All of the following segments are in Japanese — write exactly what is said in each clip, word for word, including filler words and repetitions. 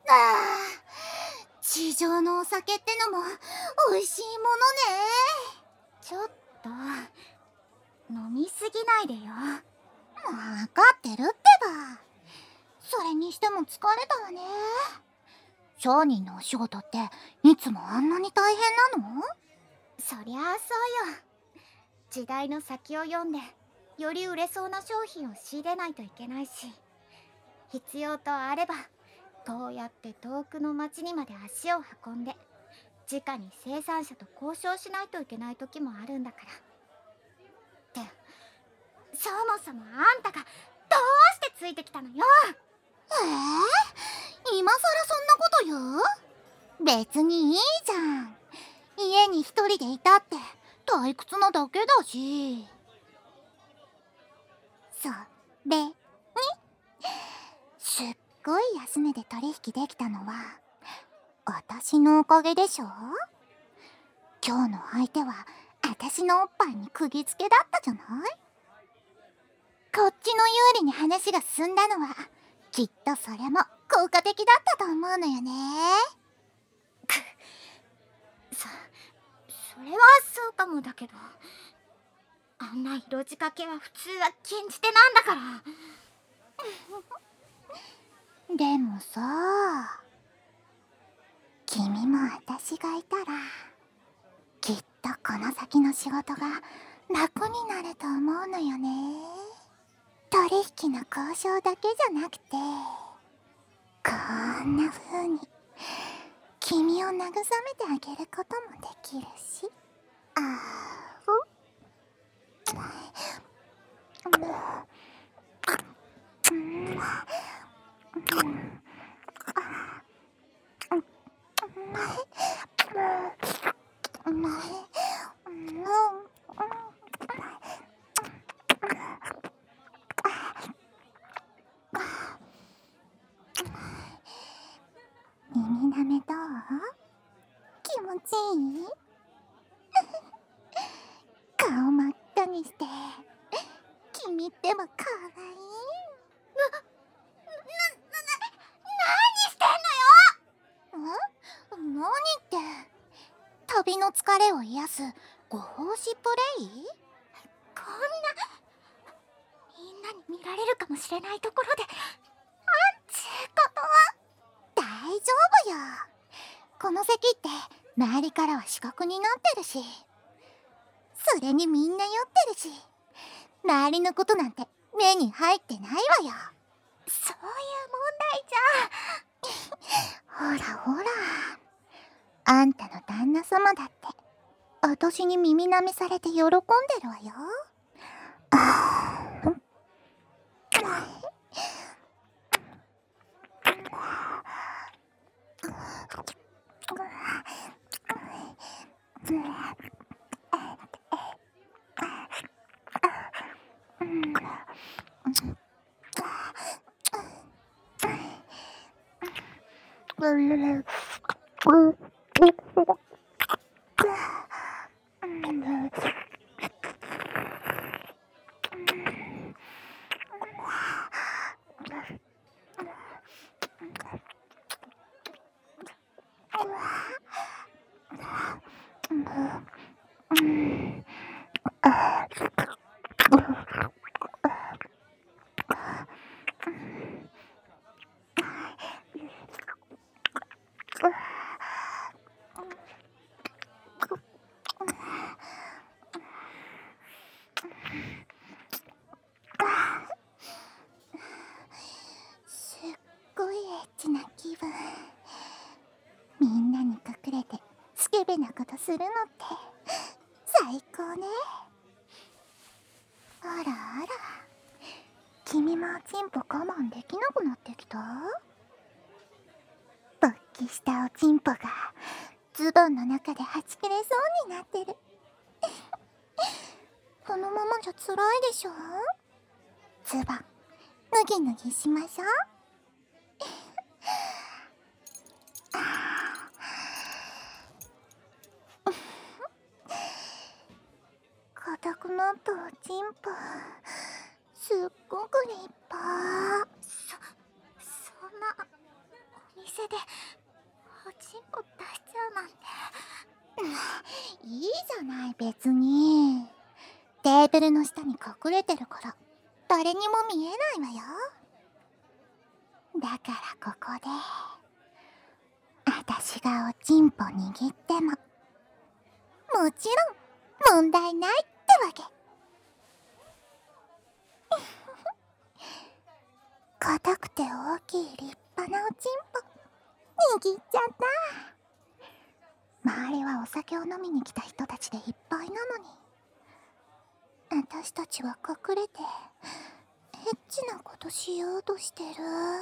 あー、地上のお酒ってのも美味しいものね。 ちょっと飲みすぎないでよ。 分かってるってば。それにしても疲れたわね。商人のお仕事っていつもあんなに大変なの？ そりゃあそうよ。時代の先を読んでより売れそうな商品を仕入れないといけないし、必要とあればこうやって遠くの町にまで足を運んで直に生産者と交渉しないといけない時もあるんだから。ってそもそもあんたがどうしてついてきたのよ。 えー、今さらそんなこと言う？別にいいじゃん。家に一人でいたって退屈なだけだし。それにすっごい安値で取引できたのは私のおかげでしょ。今日の相手は私のおっぱいに釘付けだったじゃない。こっちの有利に話が進んだのはきっとそれも効果的だったと思うのよね。 そ、それはそうかもだけど、あんな色仕掛けは普通は禁じ手なんだから。 でもさ、君も私がいたらきっとこの先の仕事が楽になると思うのよね。取引の交渉だけじゃなくて、こんな風に君を慰めてあげることもできるし。あー耳なめどう？気持ちいい？顔真っ赤にして君ってばかわいい。 な、な、な、何してんのよ。 ん？何って、旅の疲れを癒すご奉仕プレイ？ こんなみんなに見られるかもしれないところで、あんちゅうことは。 大丈夫よ。この席って周りからは死角になってるし、それにみんな酔ってるし、周りのことなんて目に入ってないわよ。 そういう問題じゃほらほら、あんたの旦那様だって私に耳舐めされて喜んでるわよ。あーすっごいエッチな気分。みんなに隠れてスケベなことするのって最高ね。あらあら、君もおちんぽ我慢できなくなってきた？勃起したおちんぽがズボンの中ではち切れそうになってる。このままじゃ辛いでしょ？ズボン脱ぎ脱ぎしましょう。硬くなったおちんぽすっごく立派。 そそんな店でおちんぽ出しちゃうなんて。 いいじゃない別に。テーブルの下に隠れてるから誰にも見えないわよ。だからここで私がおちんぽ握ってももちろん問題ないってわけ。硬くて大きい立派なおちんぽ握っちゃった。周りはお酒を飲みに来た人たちでいっぱいなのに私たちは隠れてエッチなことしようとしてる。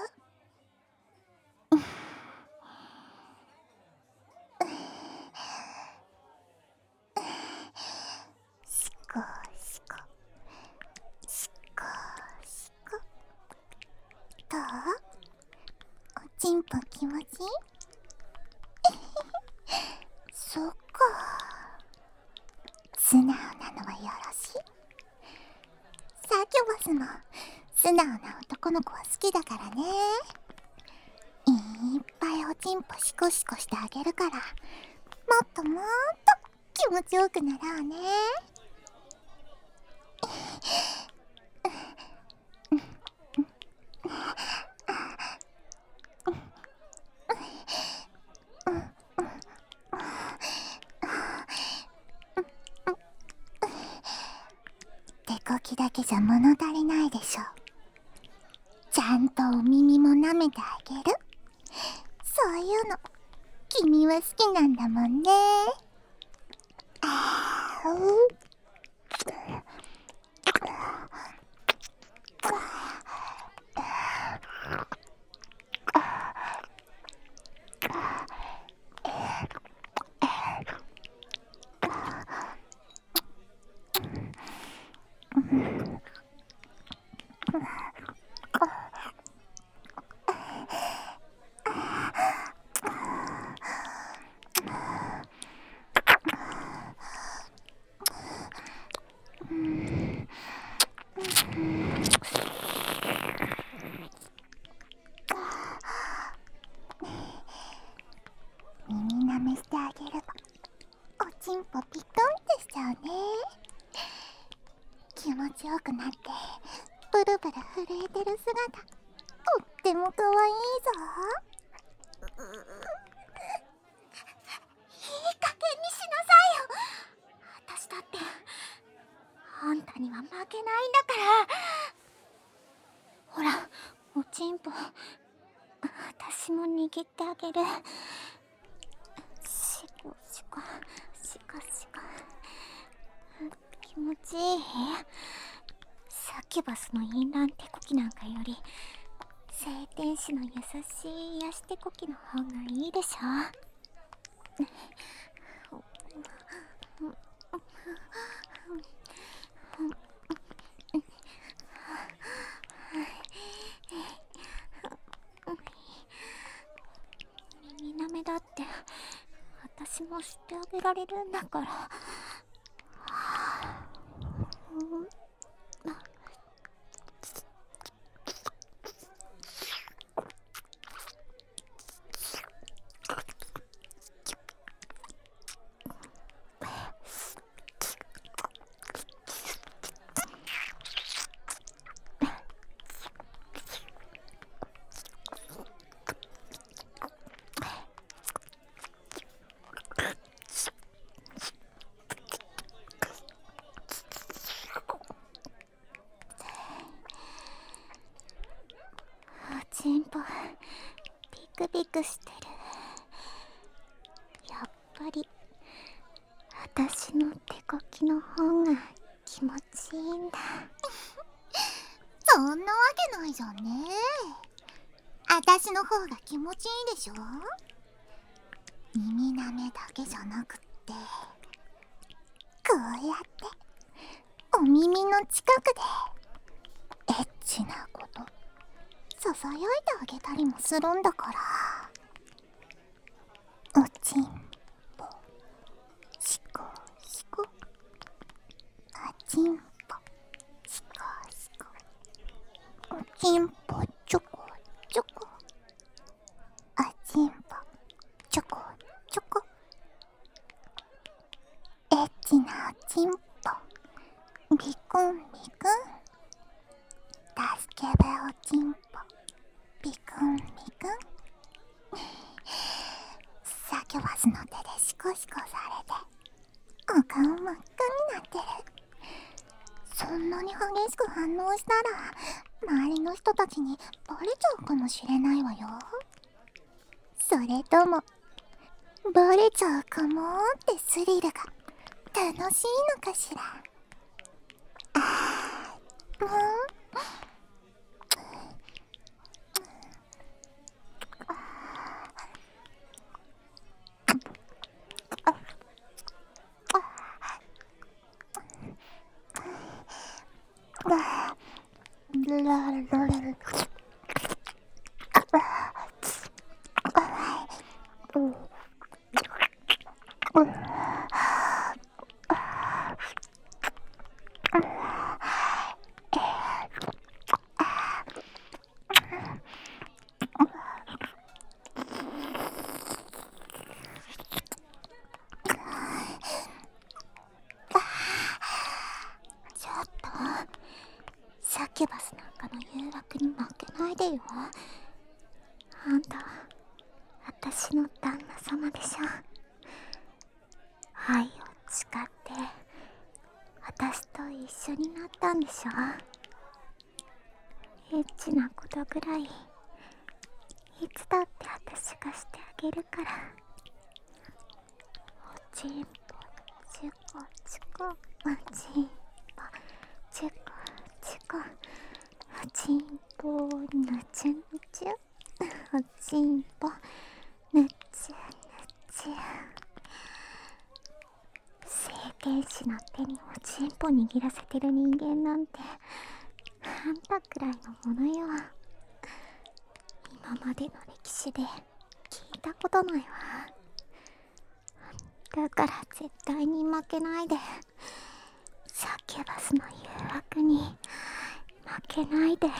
しこしこしこしこ。どう？おちんぽ気持ちいい？そっか。素直なのはよろしい。サキュバスも素直な男の子は好きだからね。いっぱいおちんぽシコシコしてあげるからもっともっと気持ちよくなろうね。手こきだけじゃ物足りないでしょ。ちゃんとお耳も舐めてあげる。そういうの君は好きなんだもんね。あう耳舐めしてあげればおちんぽピクンってしちゃうね。気持ちよくなってブルブル震えてる姿とっても可愛いぞ。いい加減にしなさいよ。 私だってあんたには負けないんだから。ほらおちんぽ私も握ってあげる。シコシコシコシコ気持ちいい。サキュバスの淫乱手こきなんかより聖天使の優しい癒し手こきの方がいいでしょ。耳舐めだって私もしてあげられるんだから。おちんぽピクピクしてる。やっぱり私の手こきの方が気持ちいいんだ。 そんなわけないじゃんね。私の方が気持ちいいでしょ。耳舐めだけじゃなくってこうやってお耳の近くでエッチなことささやいてあげたりもするんだから。おちんぽシコシコおちんぽシコシコおちんぽちょこちょこおみくん、助けべおちんぽピクンミくん。サキュバスの手でシコシコされてお顔真っ赤になってる。そんなに激しく反応したら周りの人たちにバレちゃうかもしれないわよ。それともバレちゃうかもってスリルが楽しいのかしら。あー、うんちょっとサキュバスなんかの誘惑に負けないでよ。あんたは私の旦那様でしょ。愛を誓って私と一緒になったんでしょ。エッチなことぐらいいつだって私がしてあげるから。おちんぽチコチコ、おちんぽチコチコ、おちんぽぬちゅぬちゅ、おちんぽぬちゅぬちゅ。聖天使の手におちんぽ握らせてる人間なんてあんたくらいのものよ。今までの歴史で聞いたことないわ。だから絶対に負けないで。サキュバスの誘惑に負けないで。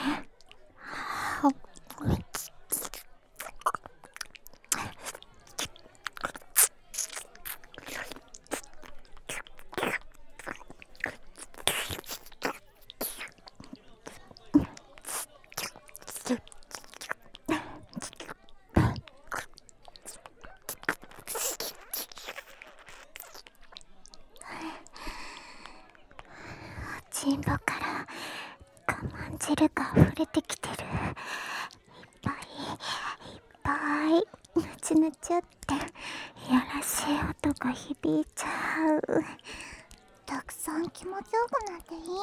チンポから我慢汁が溢れてきてる。いっぱいいっぱいぬちぬちっていやらしい音が響いちゃう。たくさん気持ちよくなっていいんだよ。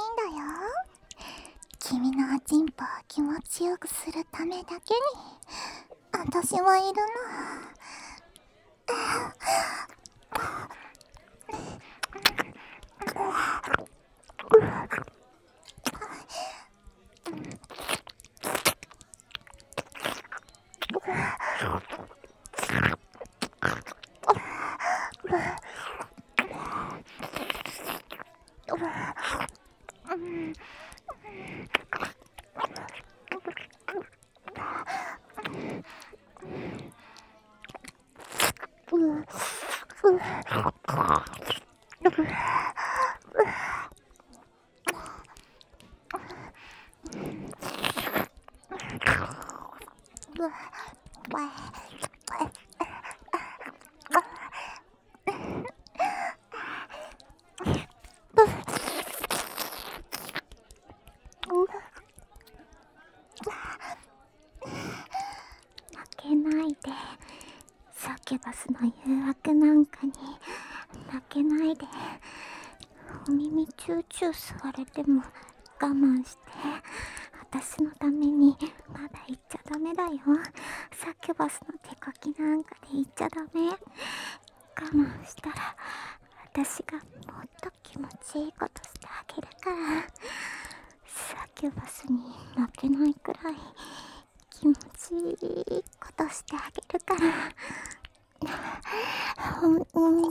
君のおちんぽを気持ちよくするためだけに私はいるの。負けないで。サキュバスの誘惑なんかに負けないで。お耳チューチュー吸われても我慢して。私のためにまだ言っちゃダメだよ。サキュバスの手こきなんかで言っちゃダメ。我慢したら私がもっと気持ちいいことしてあげるから。サキュバスに負けないくらい気持ちいいことしてあげるから。うんうん。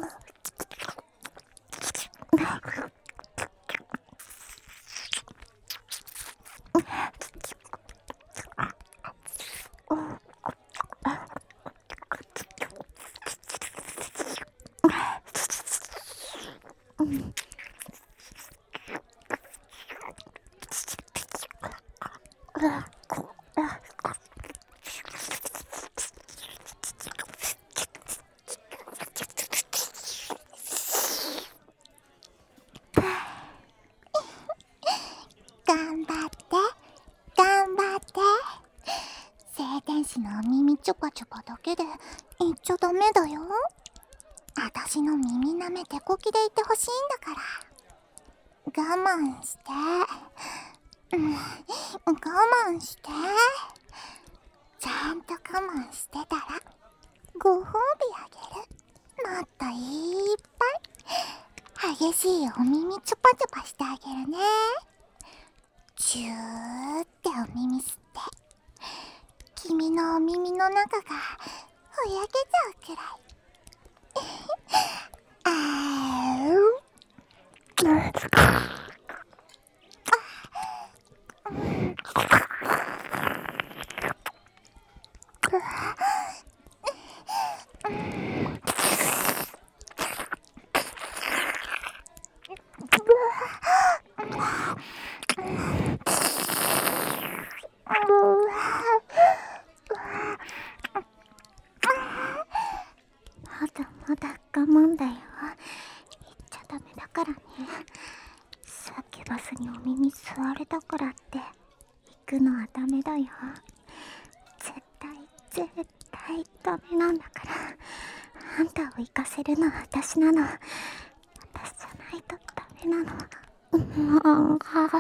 頑張って頑張って。聖天使のお耳チュパチュパだけで言っちゃダメだよ。あたしの耳舐め手こきでいてほしいんだから。我慢して、うん、我慢して。ちゃんと我慢してたらご褒美あげる。もっといっぱい激しいお耳チュパチュパしてあげるね。チューってお耳吸って、君のお耳の中がふやけちゃうくらい。あーうまだまだ我慢だよ。言っちゃダメだからね。サキュバスにお耳吸われたからって行くのはダメだよ。絶対絶対ダメなんだから。あんたを行かせるのは私なの。私じゃないとダメなの。うん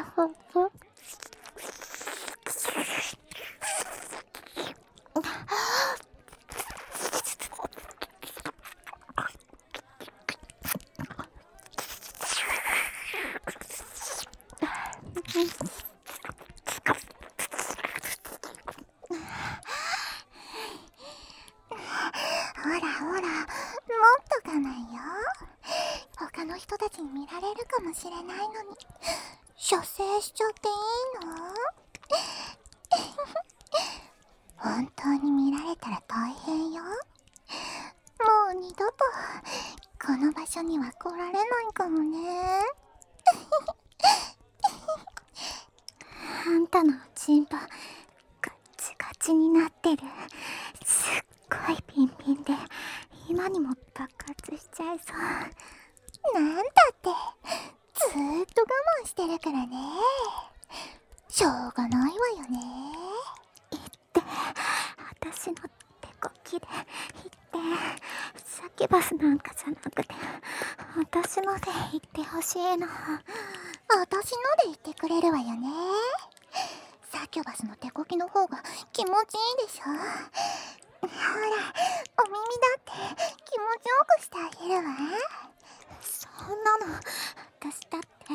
ほらほら、もっと我慢よ。他の人たちに見られるかもしれないのに射精しちゃっていいの？本当に見られたら大変よ。もう二度とこの場所には来られないかもね。 あんたのチンポガッチガチになってる。すっごいピンピンで今にも爆発しちゃいそう。 なんだってずーっと我慢してるからね。しょうがないわよね。 言って私の手こきで言って。サキュバスなんかじゃなくて私ので言ってほしいの。 私ので言ってくれるわよね。サキュバスの手こきの方が気持ちいいでしょ。ほら、お耳だって気持ちよくしてあげるわ。 そんなの私だって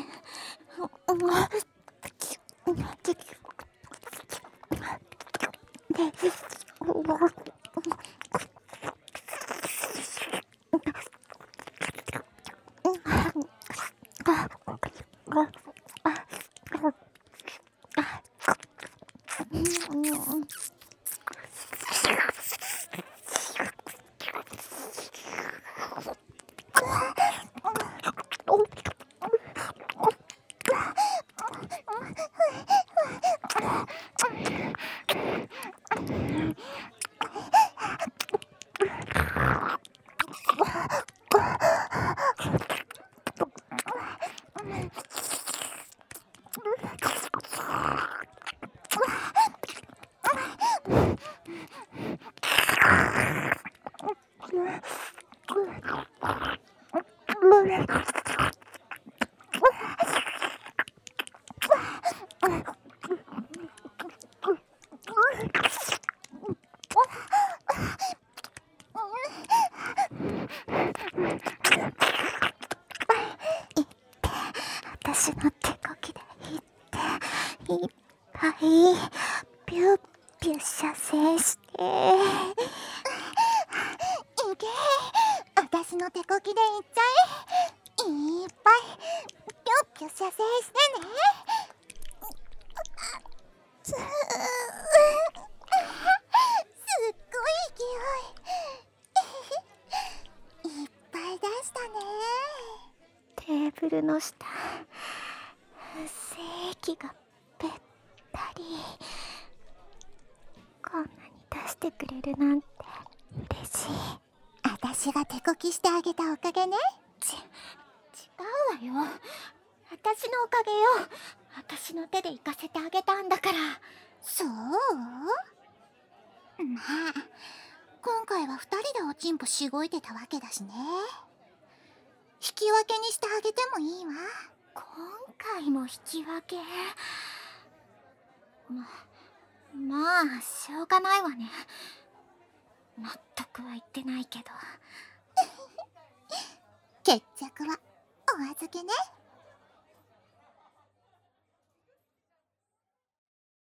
私の手こきでいっていっぱいピュッピュ射精して。 いけ、私の手こきでいっちゃえ。いっぱいピュッピュ射精してね。すっごい勢い。いっぱい出したね。 テーブルの下、精液がべったりこんなに出してくれるなんて嬉しい。 私が手こきしてあげたおかげね。 ち違うわよ。私のおかげよ。私の手で行かせてあげたんだから。 そう？まあ今回は二人でおちんぽしごいてたわけだしね。引き分けにしてあげてもいいわ。 今回も引き分け。ままあしょうがないわね。納得はいってないけど。 決着はお預けね。